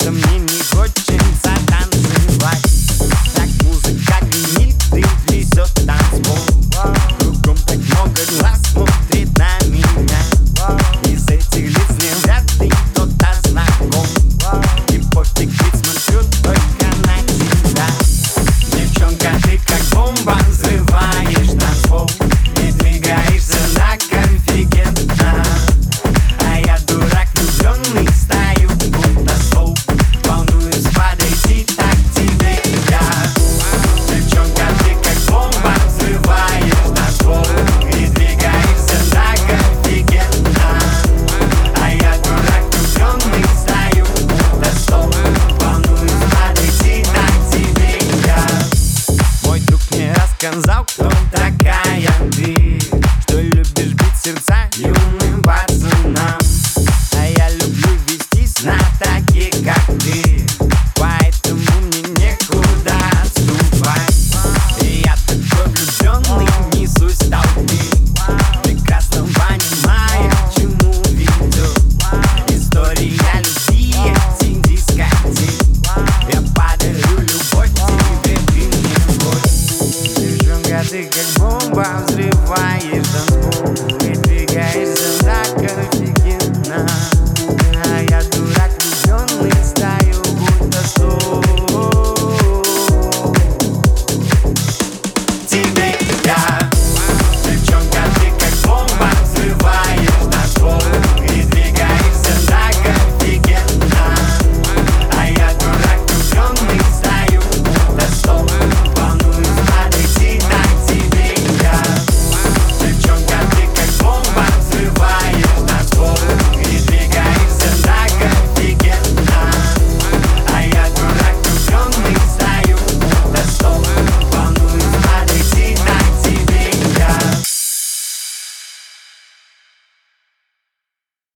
что мне не хочется танцевать. Так музыка гремит и трясет танцпол. Кругом так много глаз смотрит на меня. Из этих лиц мне вряд ли кто-то знаком. И пофиг, ведь смотрю только на тебя. Девчонка, ты как бомба, взрываешь танцпол и двигаешься так офигенно. А я дурак влюбленный, стою будто стол. Волнуюсь подойти так к тебе я. Девчонка, ты как бомба, взрываешь танцпол и двигаешься так офигенно. А я дурак влюбленный, стою будто стол. Волнуюсь подойти так к тебе я. Мой друг мне рассказал, кто такая ты, что любишь бить сердца юным пацанам. А я люблю вестись на таких, как ты.